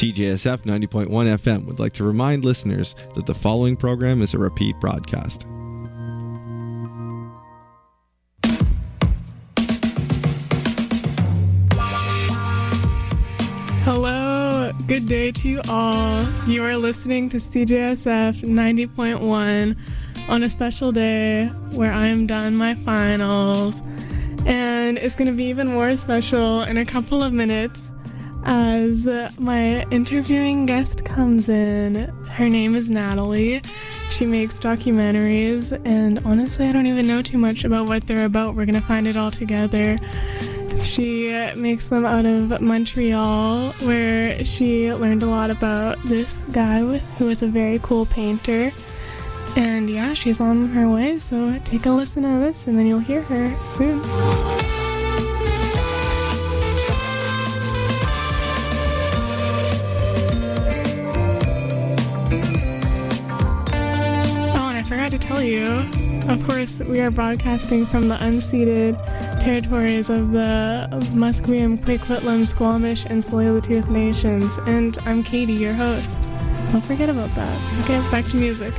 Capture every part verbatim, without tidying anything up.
D J S F ninety point one F M would like to remind listeners that the following program is a repeat broadcast. Hello, good day to you all. You are listening to C J S F ninety point one on a special day where I am done my finals. And it's going to be even more special in a couple of minutes as my interviewing guest comes in. Her name is Natalie. She makes documentaries, and honestly, I don't even know too much about what they're about. We're going to find it all together. She makes them out of Montreal, where she learned a lot about this guy who is a very cool painter. And yeah, she's on her way, so take a listen to this, and then you'll hear her soon. To tell you, of course, we are broadcasting from the unceded territories of the Musqueam, Kwikwetlem, Squamish, and Tsleil-Waututh nations, and I'm Katie, your host. Don't forget about that. Okay, back to music.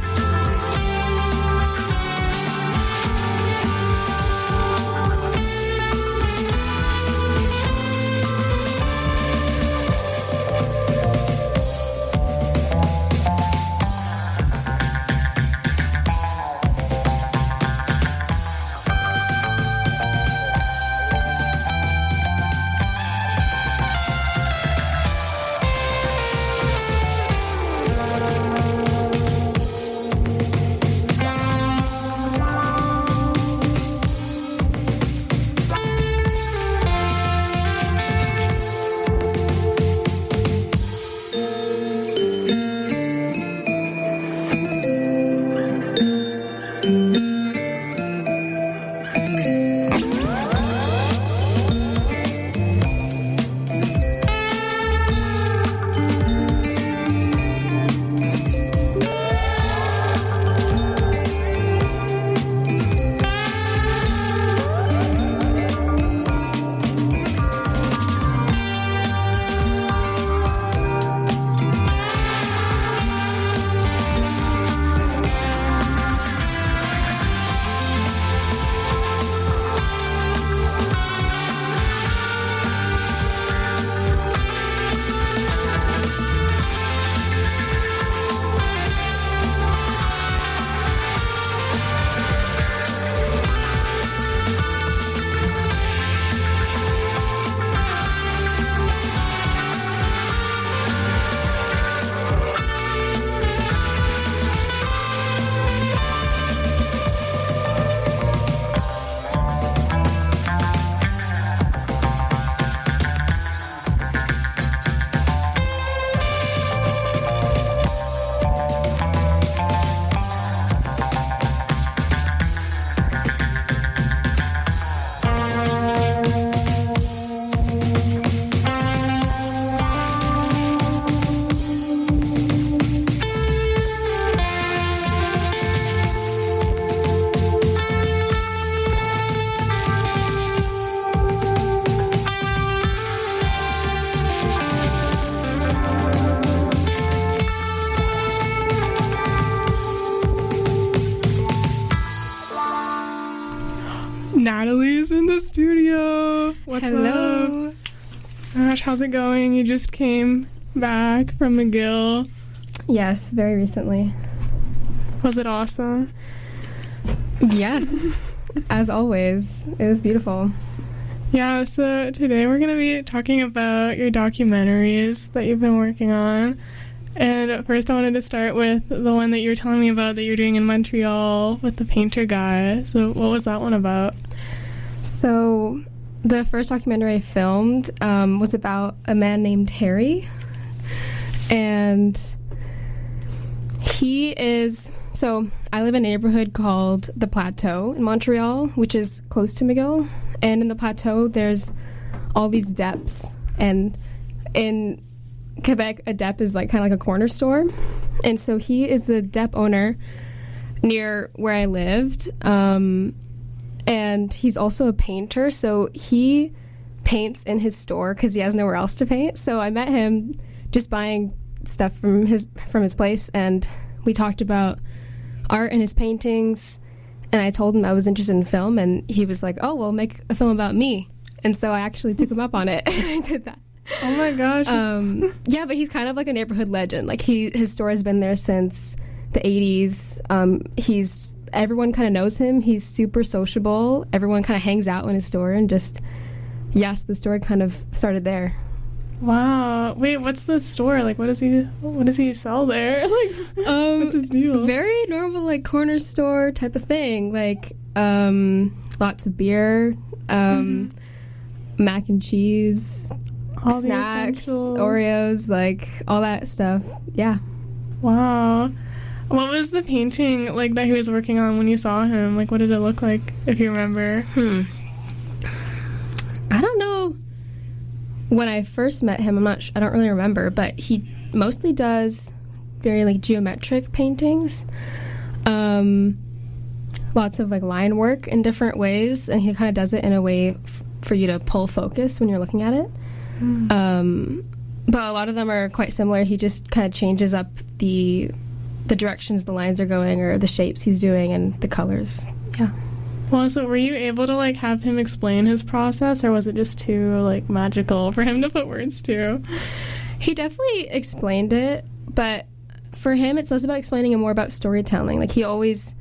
Natalie's in the studio. What's Hello. up? Gosh, how's it going? You just came back from McGill. Yes, very recently. Was it awesome? Yes, as always. It was beautiful. Yeah, so today we're going to be talking about your documentaries that you've been working on. And first I wanted to start with the one that you were telling me about that you're doing in Montreal with the painter guy. So what was that one about? So the first documentary I filmed um, was about a man named Harry. And he is... So I live in a neighborhood called The Plateau in Montreal, which is close to McGill. And in The Plateau, there's all these depths. And in Quebec, a dep is like kind of like a corner store. And so he is the dep owner near where I lived. Um, and he's also a painter. So he paints in his store because he has nowhere else to paint. So I met him just buying stuff from his from his place, and we talked about art and his paintings, and I told him I was interested in film, and he was like, oh, well, make a film about me. And so I actually took him up on it, and I did that. Oh my gosh. Um, yeah, but he's kind of like a neighborhood legend. Like, he his store has been there since the eighties. Um, he's everyone kind of knows him. He's super sociable. Everyone kind of hangs out in his store, and just, yes, the store kind of started there. Wow. Wait, what's the store? Like, what does he what does he sell there? Like, um, what's his deal? Very normal, like, corner store type of thing. Like, um, lots of beer, um, mm-hmm. mac and cheese, all snacks, Oreos, like, all that stuff. Yeah. Wow. What was the painting, like, that he was working on when you saw him? Like, what did it look like, if you remember? Hmm. I don't know. When I first met him, I'm not. Sh- I don't really remember, but he mostly does very, like, geometric paintings. Um, lots of, like, line work in different ways, and he kind of does it in a way f- for you to pull focus when you're looking at it. Mm. Um, but a lot of them are quite similar. He just kind of changes up the the directions the lines are going, or the shapes he's doing, and the colors. Yeah. Well, so were you able to, like, have him explain his process, or was it just too, like, magical for him to put words to? He definitely explained it, but for him, it's less about explaining and more about storytelling. Like, he always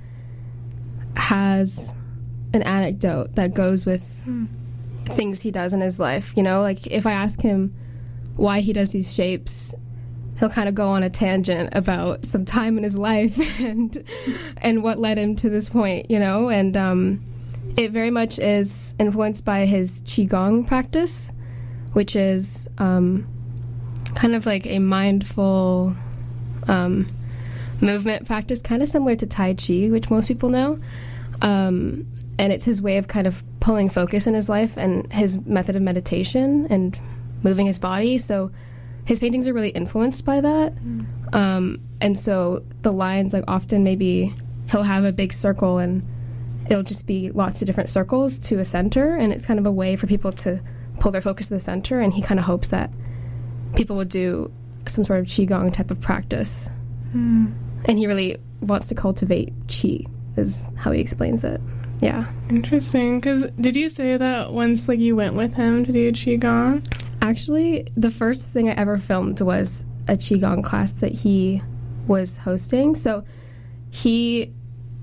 has an anecdote that goes with hmm. things he does in his life, you know? Like, if I ask him why he does these shapes, he'll kind of go on a tangent about some time in his life and and what led him to this point, you know? And um, it very much is influenced by his Qigong practice, which is um, kind of like a mindful um, movement practice, kind of similar to Tai Chi, which most people know. Um, and it's his way of kind of pulling focus in his life, and his method of meditation and moving his body. So his paintings are really influenced by that. Mm. Um, and so the lines, like, often maybe he'll have a big circle and it'll just be lots of different circles to a center, and it's kind of a way for people to pull their focus to the center, and he kind of hopes that people will do some sort of Qigong type of practice. Mm. And he really wants to cultivate Qi, is how he explains it. Yeah. Interesting. Because did you say that once, like, you went with him to do Qigong? Actually, the first thing I ever filmed was a Qigong class that he was hosting. So he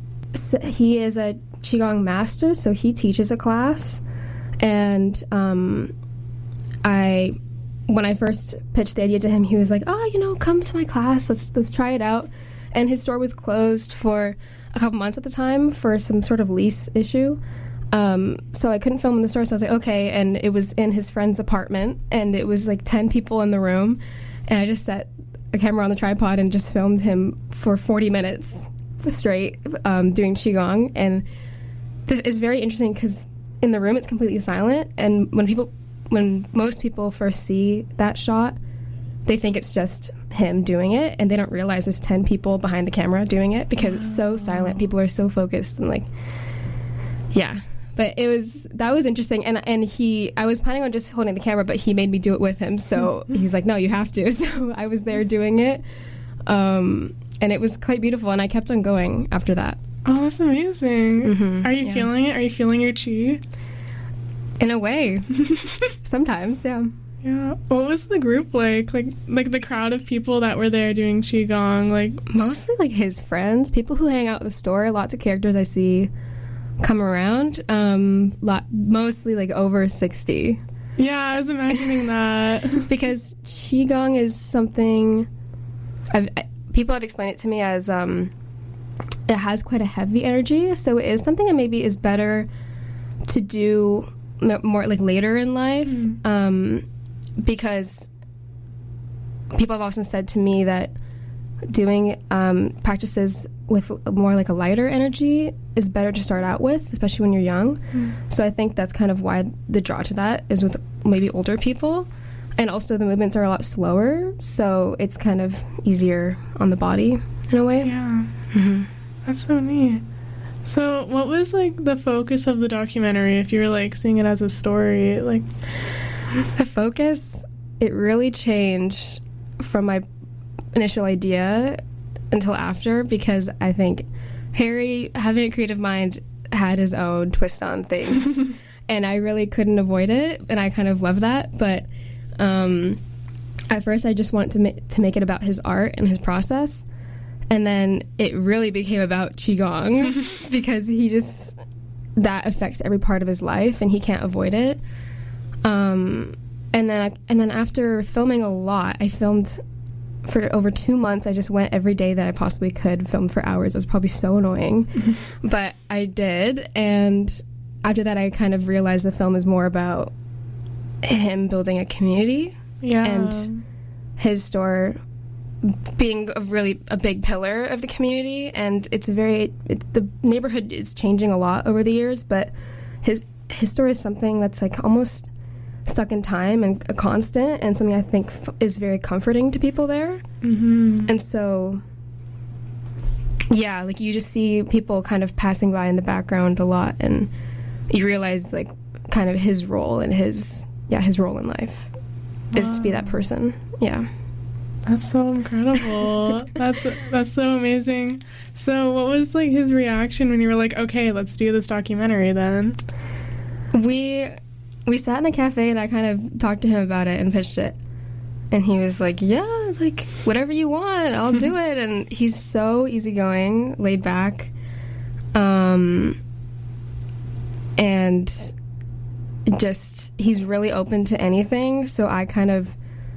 he is a Qigong master, so he teaches a class. And um, I, when I first pitched the idea to him, he was like, "Oh, you know, come to my class. Let's let's try it out." And his store was closed for a couple months at the time for some sort of lease issue. Um, so I couldn't film in the store, so I was like, okay, and it was in his friend's apartment, and it was like ten people in the room, and I just set a camera on the tripod and just filmed him for forty minutes straight, um, doing Qigong, and th- it's very interesting because in the room it's completely silent, and when people, when most people first see that shot, they think it's just him doing it, and they don't realize there's ten people behind the camera doing it because it's so silent. People are so focused, and, like, yeah. But it was, that was interesting, and and he, I was planning on just holding the camera, but he made me do it with him, so mm-hmm. he's like, no, you have to. So I was there doing it, um, and it was quite beautiful, and I kept on going after that. Oh, that's amazing. Mm-hmm. Are you yeah. feeling it? Are you feeling your Qi? In a way. Sometimes, yeah. Yeah. What was the group like? Like, like the crowd of people that were there doing Qigong, like... Mostly, like, his friends, people who hang out at the store, lots of characters I see come around, um, lot, mostly, like, over sixty. Yeah, I was imagining that. Because Qigong is something, I've, I, people have explained it to me as, um, it has quite a heavy energy, so it is something that maybe is better to do more, like, later in life, mm. um, because people have often said to me that doing um, practices with more like a lighter energy is better to start out with, especially when you're young. Mm. So I think that's kind of why the draw to that is with maybe older people. And also the movements are a lot slower, so it's kind of easier on the body in a way. Yeah. Mm-hmm. That's so neat. So what was, like, the focus of the documentary, if you were, like, seeing it as a story? Like, the focus, it really changed from my initial idea until after, because I think Harry, having a creative mind, had his own twist on things. And I really couldn't avoid it, and I kind of love that. But um, at first, I just wanted to, ma- to make it about his art and his process. And then it really became about Qigong because he just, that affects every part of his life, and he can't avoid it. Um, and then I, and then after filming a lot, I filmed for over two months. I just went every day that I possibly could, filmed for hours. It was probably so annoying, but I did. And after that, I kind of realized the film is more about him building a community, Yeah. and his store being a really a big pillar of the community. And it's a very it, the neighborhood is changing a lot over the years, but his his store is something that's like almost stuck in time and a constant, and something I think f- is very comforting to people there. Mm-hmm. And so, yeah, like you just see people kind of passing by in the background a lot, and you realize like kind of his role and his yeah his role in life wow. is to be that person. Yeah. That's so incredible. that's that's so amazing. So what was like his reaction when you were like, okay, let's do this documentary then? We we sat in a cafe and I kind of talked to him about it and pitched it. And he was like, yeah, like whatever you want, I'll do it. And he's so easygoing, laid back. Um and just he's really open to anything, so I kind of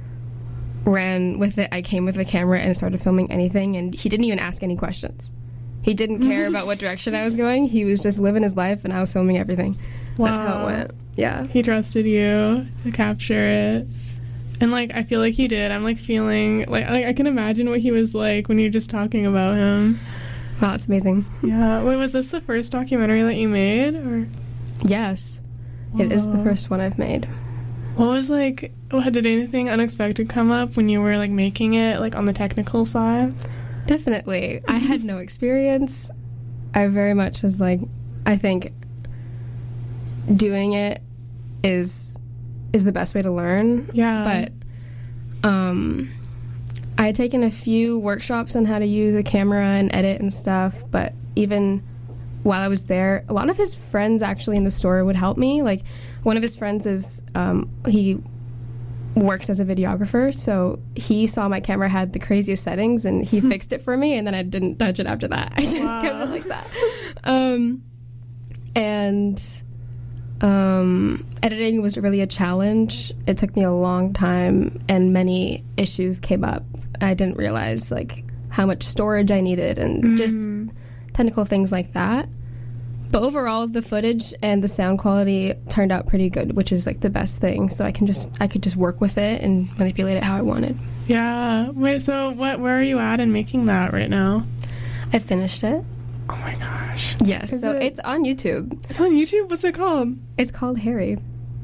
ran with it. I came with a camera and started filming anything, and he didn't even ask any questions. He didn't care about what direction I was going. He was just living his life, and I was filming everything. Wow. That's how it went. Yeah. He trusted you to capture it. And, like, I feel like you did. I'm, like, feeling... Like, like I can imagine what he was like when you're just talking about him. Wow, it's amazing. Yeah. Wait, was this the first documentary that you made? Or Yes. Wow. It is the first one I've made. What was, like... Did anything unexpected come up when you were, like, making it, like, on the technical side? Definitely. I had no experience. I very much was like, I think doing it is is the best way to learn. Yeah. But um, I had taken a few workshops on how to use a camera and edit and stuff, but even while I was there, a lot of his friends actually in the store would help me. Like, one of his friends is, um, he works as a videographer, so he saw my camera had the craziest settings and he fixed it for me, and then I didn't touch it after that. I just wow. kept it like that. Um, and um, editing was really a challenge. It took me a long time, and many issues came up. I didn't realize like how much storage I needed and mm. just technical things like that. But overall, the footage and the sound quality turned out pretty good, which is like the best thing. So I can just I could just work with it and manipulate it how I wanted. Yeah. Wait. So what? Where are you at in making that right now? I finished it. Oh my gosh. Yes. Is so it, it's on YouTube. It's on YouTube. What's it called? It's called Harry.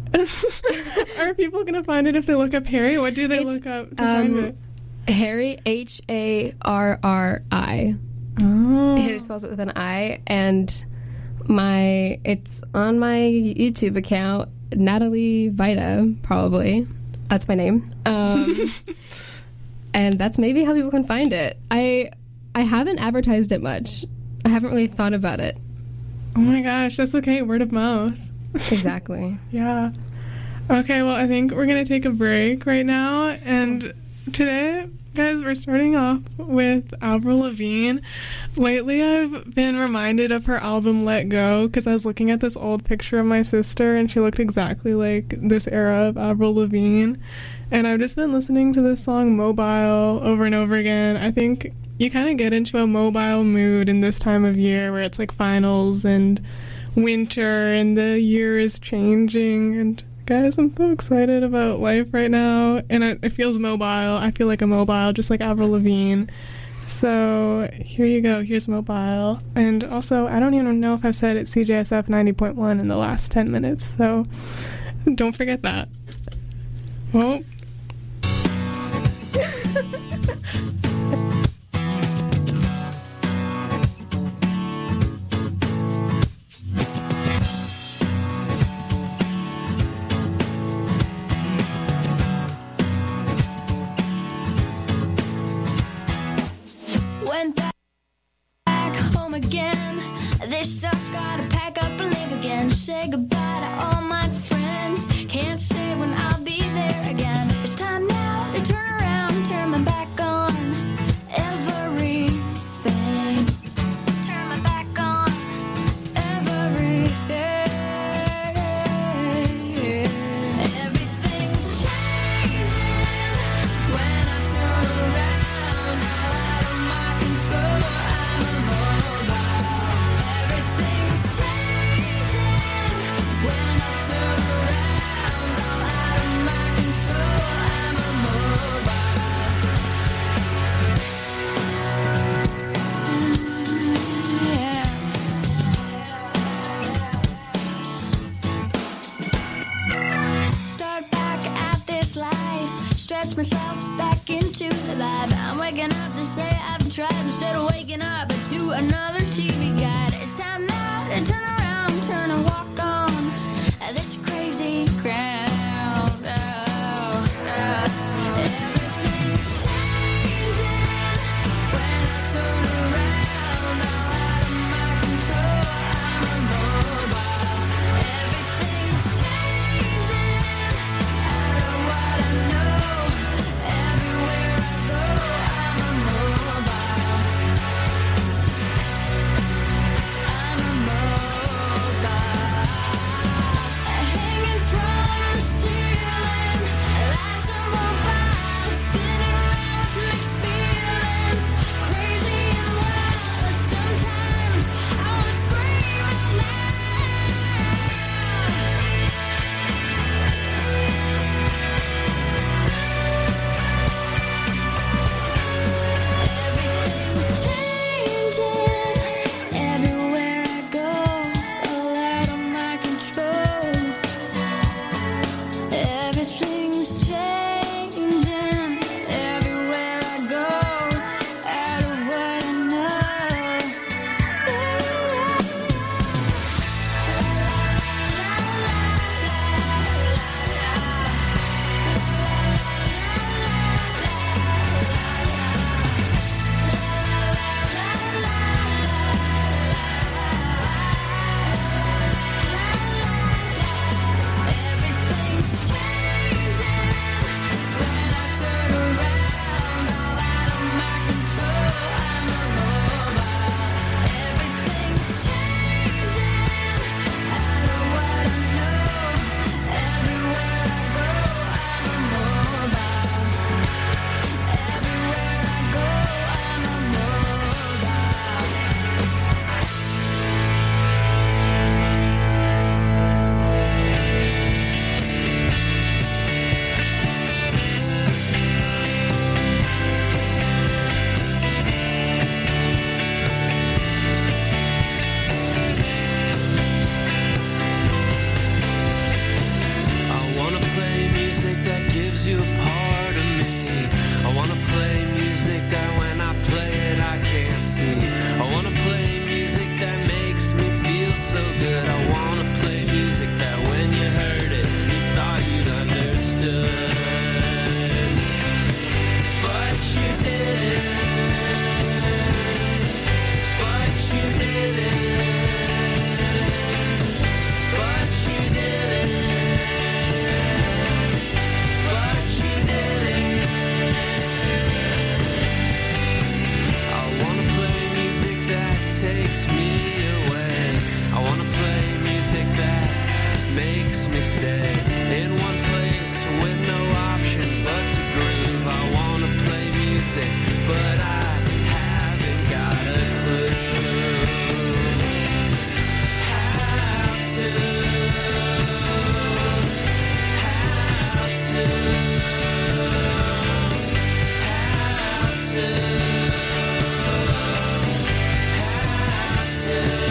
Are people gonna find it if they look up Harry? What do they it's, look up to um, find it? Harry, H A R R I. Oh. He spells it with an I, and my it's on my YouTube account, Natalie Vita, probably. That's my name. Um, and that's maybe how people can find it. I I haven't advertised it much. I haven't really thought about it. Oh my gosh, that's okay. Word of mouth. Exactly. Yeah. Okay, well, I think we're going to take a break right now. And today, guys, we're starting off with Avril Lavigne. Lately, I've been reminded of her album Let Go because I was looking at this old picture of my sister, and she looked exactly like this era of Avril Lavigne. And I've just been listening to this song Mobile over and over again. I think you kind of get into a mobile mood in this time of year where it's like finals and winter and the year is changing. And guys, I'm so excited about life right now, and it, it feels mobile. I feel like a mobile, just like Avril Lavigne. So here you go. Here's Mobile. And also, I don't even know if I've said it's C J S F ninety point one in the last ten minutes, so don't forget that. Well... went back home again. This sucks, gotta pack up and leave again. Say goodbye to all my friends. Can't say when I'll be there again. It's time now to turn around, turn my back on everything. Turn my back on everything. Everything's changing when I turn around. All out of my control, I'm immobile. Everything's changing when I turn around. All out of my control, I'm immobile. Yeah. Start back at this life, stretch myself back into the life. I'm waking up to say I've tried instead of waking up to another T V guide. It's time now to turn around, turn and walk on this crazy ground. Oh, oh. Everything's changing when I turn around. All out of my control, I'm immobile. Everything's changing out of what I know. Everywhere I go, I'm immobile. I'm immobile. Hanging from the ceiling, life's immobile. Spinning around with mixed feelings, crazy and wild. Sometimes I wanna scream out loud. Everything's changing everywhere I go, all out of my control. Everything's changing everywhere I go, out of what I know. Everything's changing when I turn around. All out of my control, I'm immobile. Everything's changing out of what I know. Everywhere I go, I'm immobile. Everywhere I go, I'm immobile. I wanna play music that gives you a part of me. I wanna play music that when I play it I can't see. I wanna play music that makes me feel so good. I wanna play music that when you heard it you thought you'd understood. But you didn't. But you didn't. But you didn't. But you didn't. I wanna play music that takes me away. I wanna play music that makes me stay in one place with no option but to groove. I wanna play music, but I haven't got a clue how to. How to. How to. How to.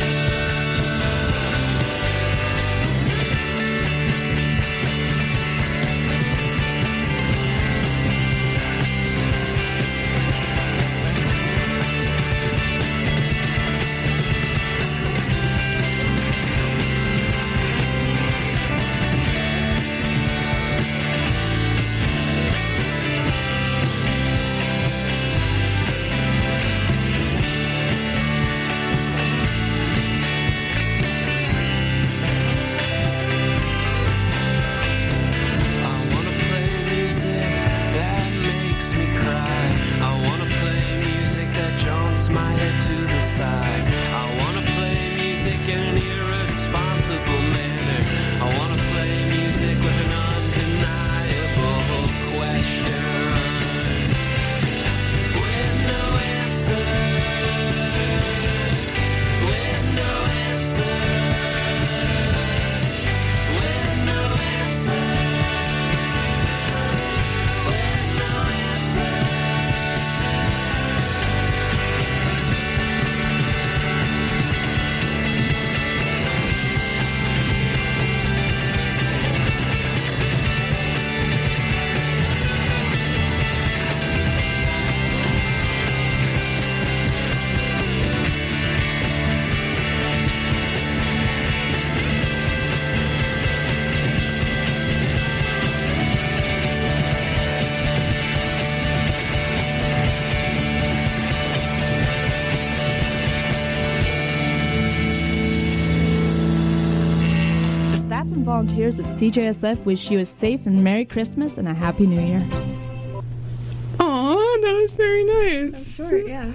volunteers at C J S F wish you a safe and Merry Christmas and a Happy New Year. Aw, that was very nice. Short, yeah.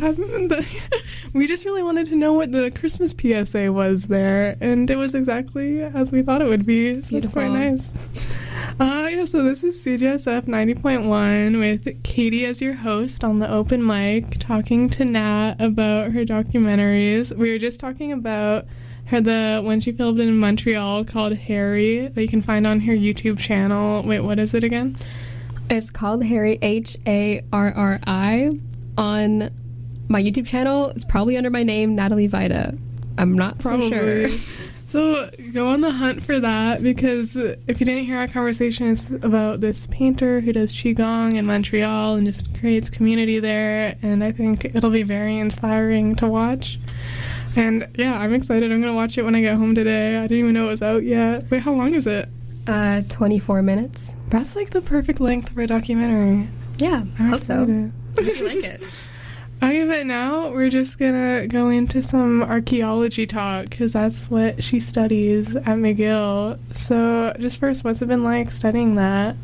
We just really wanted to know what the Christmas P S A was there, and it was exactly as we thought it would be. So it's quite nice. Uh, yeah, so this is C J S F ninety point one with Katie as your host on the open mic, talking to Nat about her documentaries. We were just talking about her the one she filmed in Montreal called Harry that you can find on her YouTube channel. Wait, what is it again? It's called Harry, H A R R I. On my YouTube channel, it's probably under my name, Natalie Vida. I'm not Probably. so sure. So go on the hunt for that, because if you didn't hear our conversation, it's about this painter who does Qigong in Montreal and just creates community there, and I think it'll be very inspiring to watch. And yeah, I'm excited. I'm going to watch it when I get home today. I didn't even know it was out yet. Wait, how long is it? Uh, twenty-four minutes. That's like the perfect length for a documentary. Yeah, I'm hope so. excited. I really like it. Okay, but now we're just gonna go into some archaeology talk, because that's what she studies at McGill. So just first, what's it been like studying that?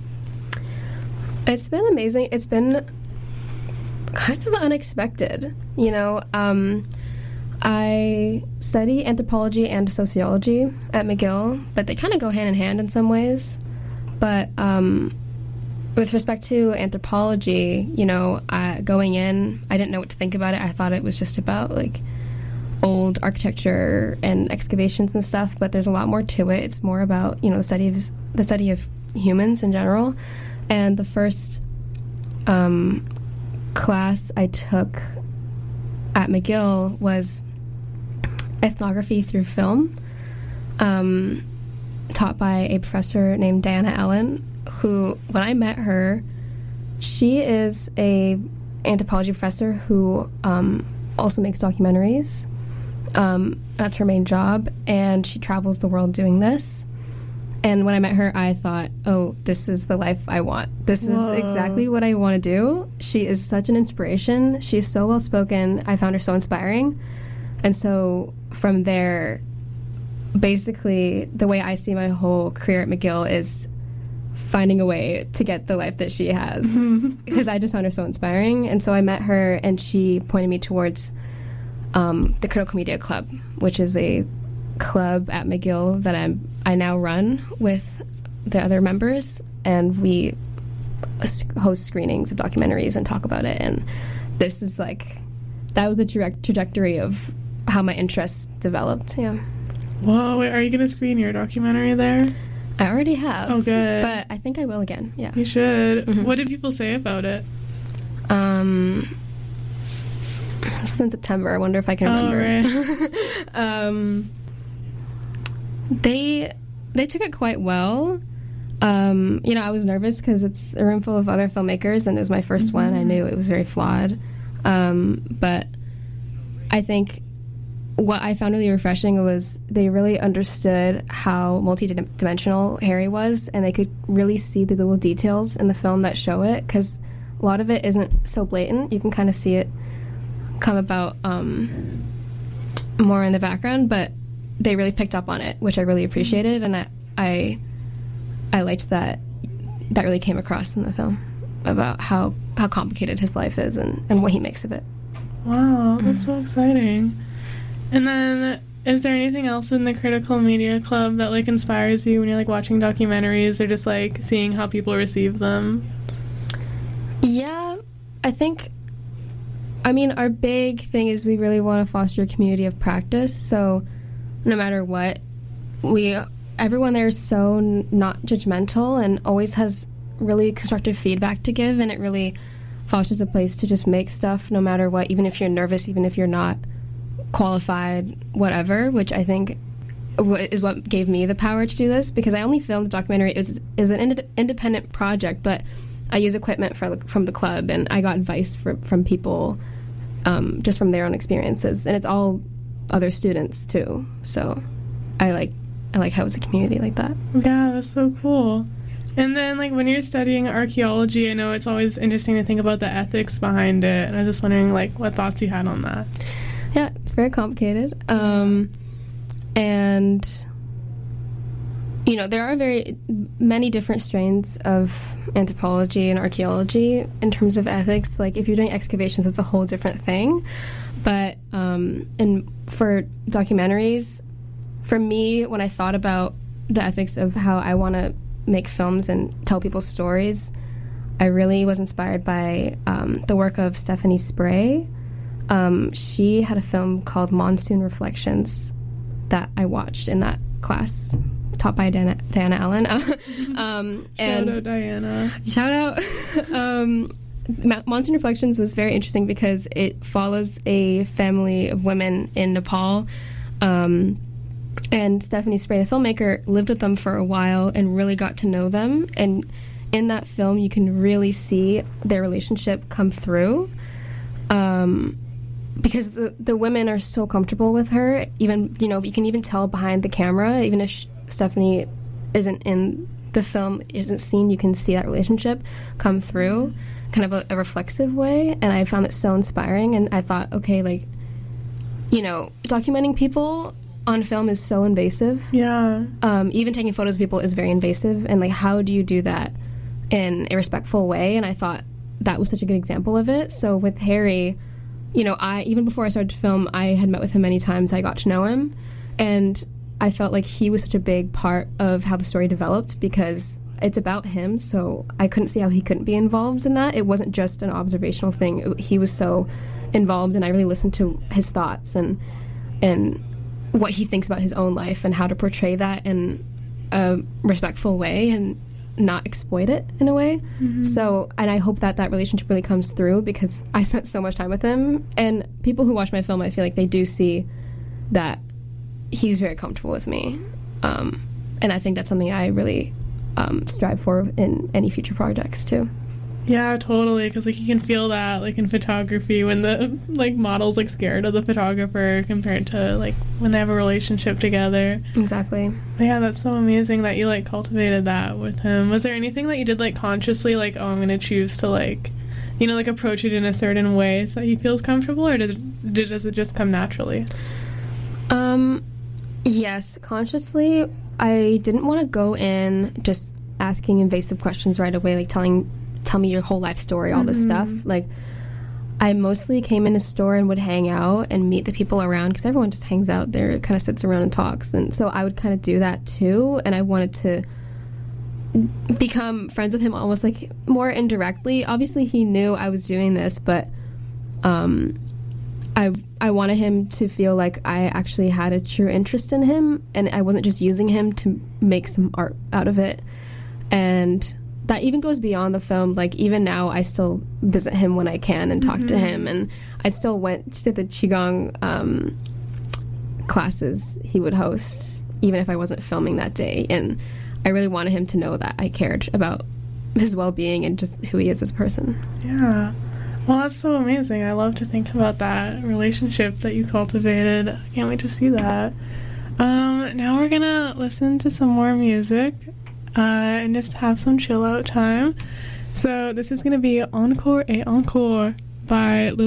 It's been amazing. It's been kind of unexpected. You know, um, I study anthropology and sociology at McGill, but they kind of go hand in hand in some ways. But um, with respect to anthropology, you know, uh, going in, I didn't know what to think about it. I thought it was just about, like, old architecture and excavations and stuff, but there's a lot more to it. It's more about, you know, the study of the study of humans in general. And the first um, class I took at McGill was ethnography through film, um, taught by a professor named Diana Allen, who, when I met her, she is a anthropology professor who um, also makes documentaries. Um, that's her main job, and she travels the world doing this. And when I met her, I thought, oh, this is the life I want. This Whoa. is exactly what I want to do. She is such an inspiration. She's so well-spoken. I found her so inspiring. And so from there, basically, the way I see my whole career at McGill is finding a way to get the life that she has. Because I just found her so inspiring. And so I met her, and she pointed me towards um, the Critical Media Club, which is a club at McGill that I'm, I now run with the other members, and we host screenings of documentaries and talk about it. And this is like, that was the tra- trajectory of how my interests developed. Yeah. Whoa, wait, are you going to screen your documentary there? I already have. Oh, good. But I think I will again. Yeah. You should. Mhm. What did people say about it? Um, this is in September. I wonder if I can Oh, remember. um, they they took it quite well. Um, you know, I was nervous because it's a room full of other filmmakers, and it was my first one. I knew it was very flawed. Um, but I think what I found really refreshing was they really understood how multi-dimensional Harry was, and they could really see the little details in the film that show it, because a lot of it isn't so blatant. You can kind of see it come about um, more in the background, but they really picked up on it, which I really appreciated, and I, I, I liked that that really came across in the film about how, how complicated his life is and, and what he makes of it. Wow, that's so exciting. And then, is there anything else in the Critical Media Club that, like, inspires you when you're, like, watching documentaries, or just, like, seeing how people receive them? Yeah, I think, I mean, our big thing is we really want to foster a community of practice, so no matter what, we, everyone there is so n- not judgmental and always has really constructive feedback to give, and it really fosters a place to just make stuff no matter what, even if you're nervous, even if you're not qualified, whatever, which I think w- is what gave me the power to do this, because I only filmed the documentary. It was, is an ind- independent project, but I use equipment for, from the club, and I got advice for, from people um, just from their own experiences, and it's all other students too. So I like I like how it's a community like that. Yeah, that's so cool. And then, like, when you're studying archaeology, I know it's always interesting to think about the ethics behind it, and I was just wondering, like, what thoughts you had on that. Yeah, it's very complicated. Um, and, you know, there are very many different strains of anthropology and archaeology in terms of ethics. Like, if you're doing excavations, it's a whole different thing. But um, and for documentaries, for me, when I thought about the ethics of how I want to make films and tell people's stories, I really was inspired by um, the work of Stephanie Spray. Um, she had a film called Monsoon Reflections that I watched in that class, taught by Diana, Diana Allen. um, and shout out Diana. Shout out. um, Monsoon Reflections was very interesting because it follows a family of women in Nepal. Um, and Stephanie Spray, the filmmaker, lived with them for a while and really got to know them. And in that film, you can really see their relationship come through. Um, because the the women are so comfortable with her. Even, you know, you can even tell behind the camera, even if she, Stephanie isn't in the film, isn't seen, you can see that relationship come through kind of a, a reflexive way. And I found it so inspiring. And I thought, okay, like, you know, documenting people on film is so invasive. Yeah. Um, even taking photos of people is very invasive. And, like, how do you do that in a respectful way? And I thought that was such a good example of it. So with Harry, you know, I even before I started to film, I had met with him many times. I got to know him. And I felt like he was such a big part of how the story developed because it's about him. So I couldn't see how he couldn't be involved in that. It wasn't just an observational thing. It, he was so involved, and I really listened to his thoughts and and what he thinks about his own life and how to portray that in a respectful way and not exploit it in a way. Mm-hmm. So, and I hope that that relationship really comes through because I spent so much time with him. And people who watch my film, I feel like they do see that he's very comfortable with me. Um, and I think that's something I really um, strive for in any future projects, too. Yeah, totally, because, like, you can feel that, like, in photography when the, like, model's, like, scared of the photographer compared to, like, when they have a relationship together. Exactly. But yeah, that's so amazing that you, like, cultivated that with him. Was there anything that you did, like, consciously, like, oh, I'm going to choose to, like, you know, like, approach it in a certain way so that he feels comfortable, or does it, does it just come naturally? Um, yes, consciously. I didn't want to go in just asking invasive questions right away, like telling... tell me your whole life story, all this mm-hmm. stuff. Like, I mostly came in a store and would hang out and meet the people around because everyone just hangs out there, kind of sits around and talks. And so I would kind of do that too. And I wanted to become friends with him almost like more indirectly. Obviously, he knew I was doing this, but um, I I wanted him to feel like I actually had a true interest in him and I wasn't just using him to make some art out of it. And that even goes beyond the film. Like, even now, I still visit him when I can and talk mm-hmm. to him. And I still went to the Qigong um, classes he would host, even if I wasn't filming that day. And I really wanted him to know that I cared about his well-being and just who he is as a person. Yeah. Well, that's so amazing. I love to think about that relationship that you cultivated. I can't wait to see that. Um, now we're going to listen to some more music. Uh, and just have some chill out time. So this is going to be Encore et Encore by Lil